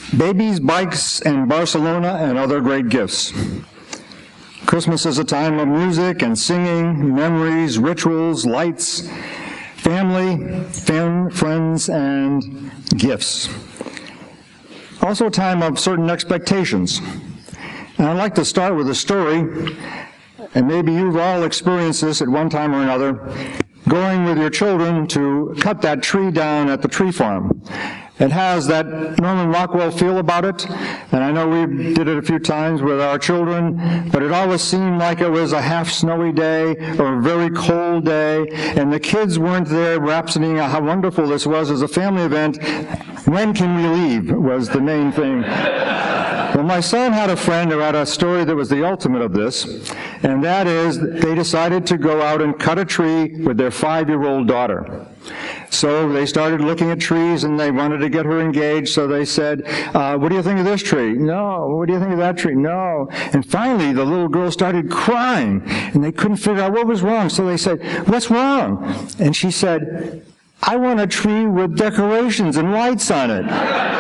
Babies, bikes, and Barcelona, and other great gifts. Christmas is a time of music and singing, memories, rituals, lights, family, friends, and gifts. Also a time of certain expectations. And I'd like to start with a story, and maybe you've all experienced this at one time or another, going with your children to cut that tree down at the tree farm. It has that Norman Rockwell feel about it, and I know we did it a few times with our children, but it always seemed like it was a half snowy day or a very cold day, and the kids weren't there rhapsodying how wonderful this was as a family event. When can we leave was the main thing. Well, my son had a friend who had a story that was the ultimate of this, and that is they decided to go out and cut a tree with their 5-year-old daughter. So they started looking at trees, and they wanted to get her engaged, so they said, what do you think of this tree? No. What do you think of that tree? No. And finally, the little girl started crying, and they couldn't figure out what was wrong, so they said, what's wrong? And she said, I want a tree with decorations and lights on it.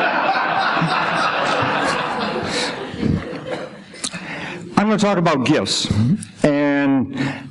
I'm going to talk about gifts, and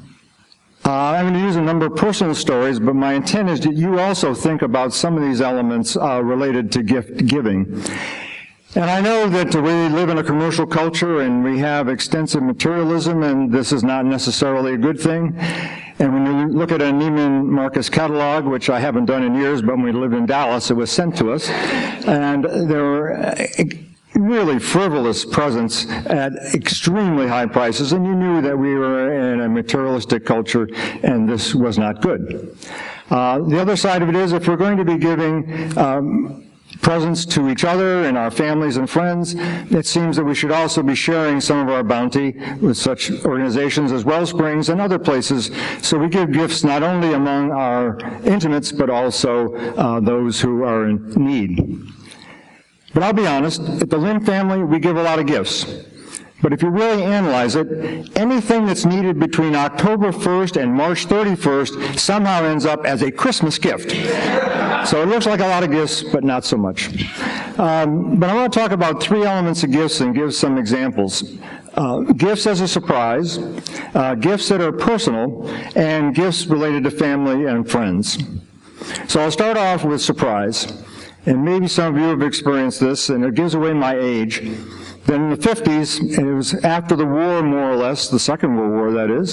I'm going to use a number of personal stories, but my intent is that you also think about some of these elements related to gift giving. And I know that we live in a commercial culture and we have extensive materialism, and this is not necessarily a good thing. And when you look at a Neiman Marcus catalog, which I haven't done in years, but when we lived in Dallas, it was sent to us, and there were really frivolous presents at extremely high prices, and you knew that we were in a materialistic culture, and this was not good. The other side of it is, if we're going to be giving presents to each other and our families and friends, it seems that we should also be sharing some of our bounty with such organizations as Wellsprings and other places, so we give gifts not only among our intimates, but also those who are in need. But I'll be honest, at the Lim family, we give a lot of gifts. But if you really analyze it, anything that's needed between October 1st and March 31st somehow ends up as a Christmas gift. So it looks like a lot of gifts, but not so much. But I want to talk about 3 elements of gifts and give some examples. Gifts as a surprise, gifts that are personal, and gifts related to family and friends. So I'll start off with surprise. And maybe some of you have experienced this, and it gives away my age. Then in the 50s, and it was after the war, more or less, the Second World War, that is,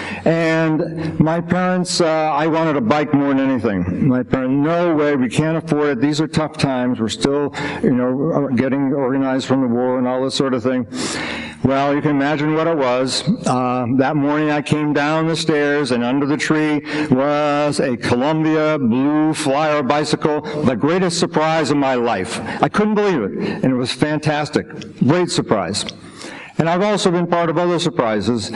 and my parents, I wanted a bike more than anything. My parents, no way, we can't afford it, these are tough times, we're still, getting organized from the war and all this sort of thing. Well, you can imagine what it was. That morning I came down the stairs, and under the tree was a Columbia Blue Flyer bicycle, the greatest surprise of my life. I couldn't believe it, and it was fantastic. Great surprise. And I've also been part of other surprises.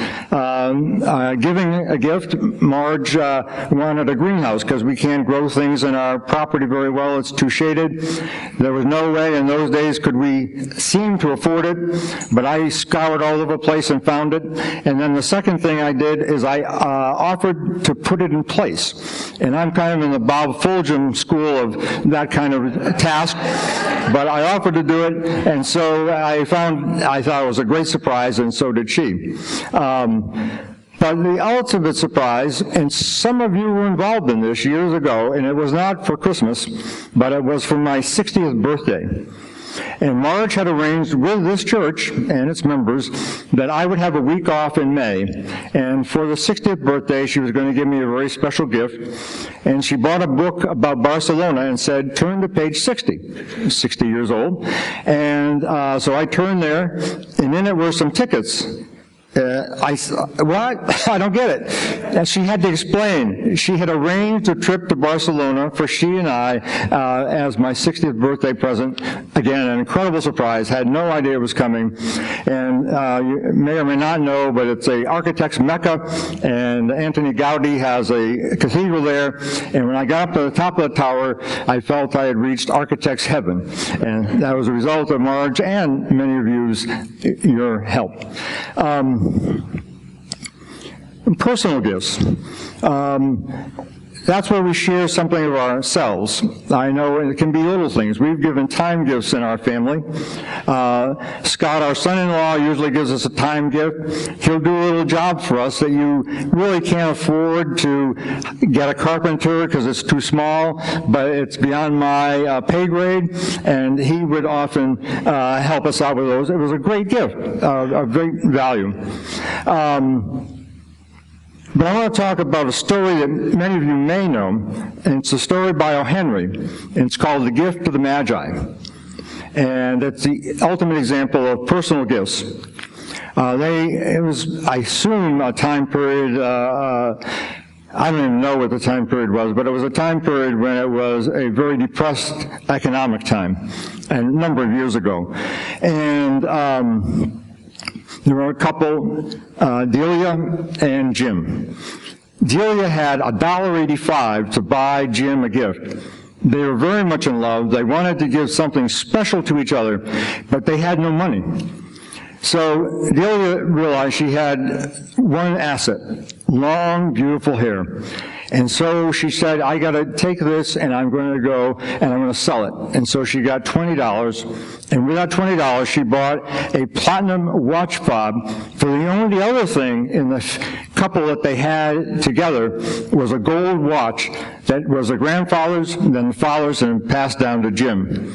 Giving a gift, Marge wanted a greenhouse because we can't grow things in our property very well. It's too shaded. There was no way in those days could we seem to afford it, but I scoured all over the place and found it. And then the second thing I did is I offered to put it in place. And I'm kind of in the Bob Fulgham school of that kind of task, but I offered to do it, and so I thought it was a great surprise, and so did she. But the ultimate surprise, and some of you were involved in this years ago, and it was not for Christmas, but it was for my 60th birthday. And Marge had arranged with this church and its members that I would have a week off in May. And for the 60th birthday, she was going to give me a very special gift. And she bought a book about Barcelona and said, turn to page 60. 60 years old. And so I turned there, and in it were some tickets. What? I don't get it. And she had to explain. She had arranged a trip to Barcelona for she and I as my 60th birthday present. Again, an incredible surprise. Had no idea it was coming. And you may or may not know, but it's a architect's Mecca, and Antoni Gaudi has a cathedral there. And when I got up to the top of the tower, I felt I had reached architect's heaven. And that was a result of Marge and many of your help. Personal gifts. that's where we share something of ourselves. I know it can be little things. We've given time gifts in our family. Scott, our son-in-law, usually gives us a time gift. He'll do a little job for us that you really can't afford to get a carpenter because it's too small, but it's beyond my pay grade, and he would often help us out with those. It was a great gift, of great value. But I want to talk about a story that many of you may know, and it's a story by O. Henry, and it's called The Gift of the Magi. And it's the ultimate example of personal gifts. It was, I assume, a time period, I don't even know what the time period was, but it was a time period when it was a very depressed economic time, and a number of years ago. And there were a couple, Delia and Jim. Delia had $1.85 to buy Jim a gift. They were very much in love. They wanted to give something special to each other, but they had no money. So Delia realized she had one asset, long, beautiful hair. And so she said, I got to take this, and I'm going to go, and I'm going to sell it. And so she got $20, and with that $20, she bought a platinum watch fob. For the only other thing in the couple that they had together was a gold watch that was the grandfather's, and then the father's, and passed down to Jim.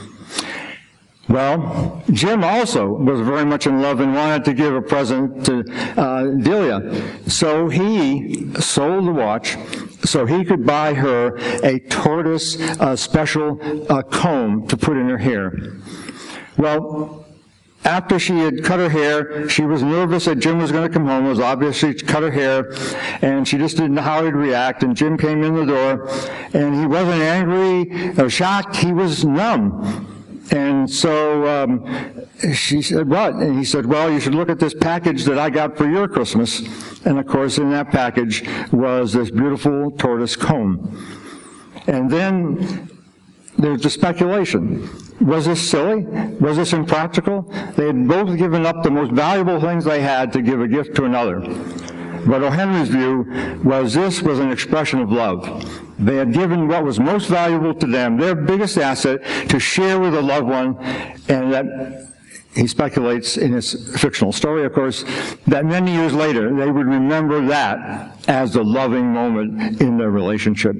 Well, Jim also was very much in love and wanted to give a present to Delia. So he sold the watch so he could buy her a tortoise special comb to put in her hair. Well, after she had cut her hair, she was nervous that Jim was going to come home. It was obvious she cut her hair, and she just didn't know how he'd react. And Jim came in the door, and he wasn't angry or shocked. He was numb. And so she said, what? And he said, well, you should look at this package that I got for your Christmas. And of course, in that package was this beautiful tortoise comb. And then there's the speculation. Was this silly? Was this impractical? They had both given up the most valuable things they had to give a gift to another. But O. Henry's view was this was an expression of love. They had given what was most valuable to them, their biggest asset, to share with a loved one, and that, he speculates in his fictional story, of course, that many years later they would remember that as the loving moment in their relationship.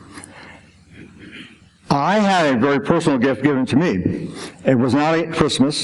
I had a very personal gift given to me. It was not at Christmas.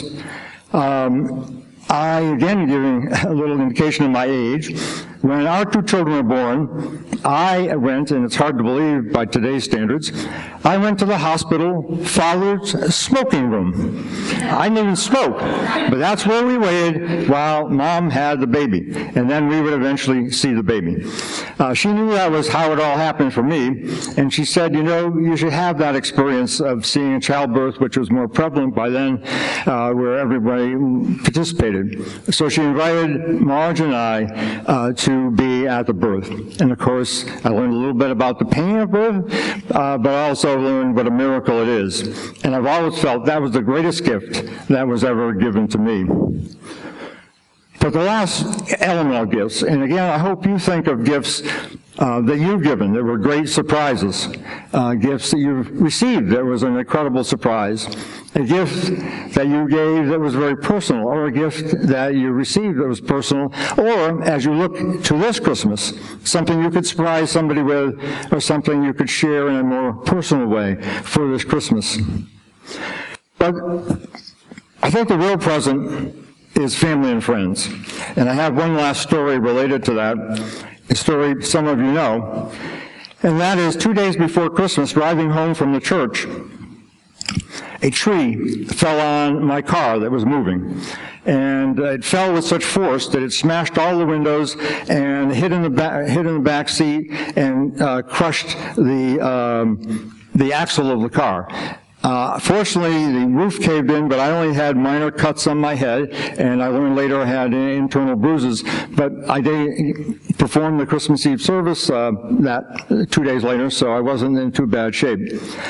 I, again, giving a little indication of my age, when our two children were born, I went, and it's hard to believe by today's standards, I went to the hospital father's smoking room. I didn't even smoke, but that's where we waited while Mom had the baby, and then we would eventually see the baby. She knew that was how it all happened for me, and she said, you know, you should have that experience of seeing a childbirth, which was more prevalent by then, where everybody participated. So she invited Marge and I to be at the birth. And of course, I learned a little bit about the pain of birth, but I also learned what a miracle it is. And I've always felt that was the greatest gift that was ever given to me. But the last element of gifts, and again, I hope you think of gifts that you've given that were great surprises, gifts that you've received that was an incredible surprise, a gift that you gave that was very personal, or a gift that you received that was personal, or as you look to this Christmas, something you could surprise somebody with, or something you could share in a more personal way for this Christmas. But I think the real present is family and friends. And I have one last story related to that, a story some of you know, and that is 2 days before Christmas, driving home from the church, a tree fell on my car that was moving. And it fell with such force that it smashed all the windows and hit in the back seat and crushed the axle of the car. Fortunately, the roof caved in, but I only had minor cuts on my head, and I learned later I had internal bruises. But I did perform the Christmas Eve service 2 days later, so I wasn't in too bad shape.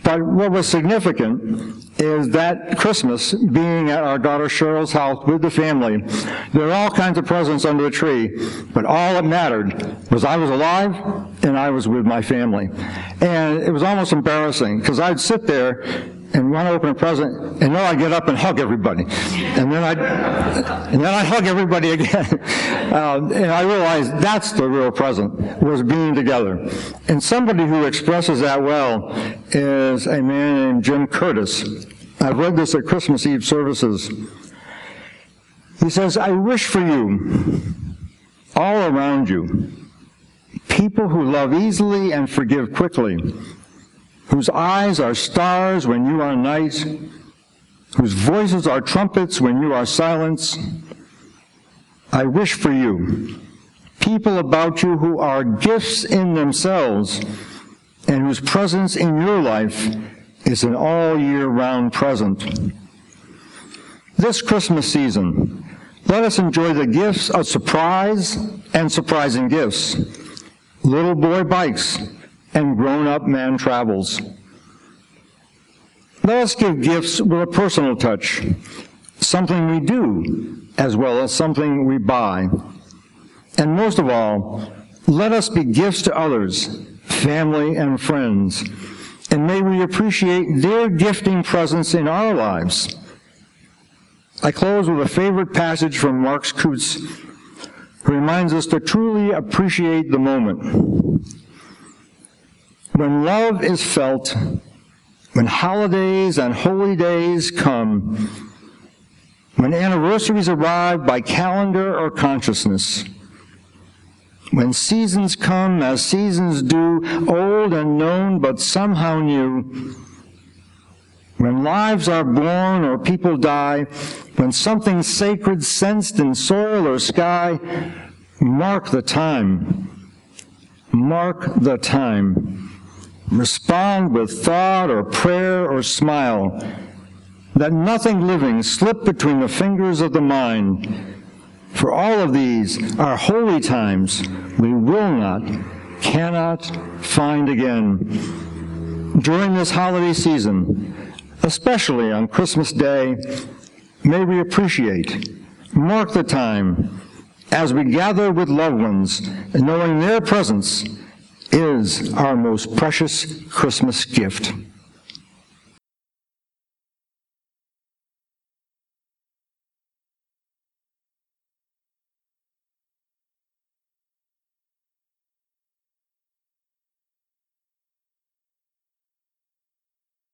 But what was significant is that Christmas, being at our daughter Cheryl's house with the family, there were all kinds of presents under the tree, but all that mattered was I was alive and I was with my family. And it was almost embarrassing, because I'd sit there and want to open a present, and then I'd get up and hug everybody. And then I'd hug everybody again. And I realized that's the real present, was being together. And somebody who expresses that well is a man named Jim Curtis. I've read this at Christmas Eve services. He says, "I wish for you, all around you, people who love easily and forgive quickly, whose eyes are stars when you are night, whose voices are trumpets when you are silence. I wish for you, people about you who are gifts in themselves and whose presence in your life is an all-year-round present. This Christmas season, let us enjoy the gifts of surprise and surprising gifts, little boy bikes, and grown-up man travels. Let us give gifts with a personal touch, something we do as well as something we buy. And most of all, let us be gifts to others, family and friends, and may we appreciate their gifting presence in our lives." I close with a favorite passage from Marx Coutts, who reminds us to truly appreciate the moment. When love is felt, when holidays and holy days come, when anniversaries arrive by calendar or consciousness, when seasons come as seasons do, old and known but somehow new, when lives are born or people die, when something sacred sensed in soil or sky, mark the time. Mark the time. Respond with thought or prayer or smile. Let nothing living slip between the fingers of the mind. For all of these are holy times we will not, cannot find again. During this holiday season, especially on Christmas Day, may we appreciate, mark the time as we gather with loved ones, knowing their presence is our most precious Christmas gift.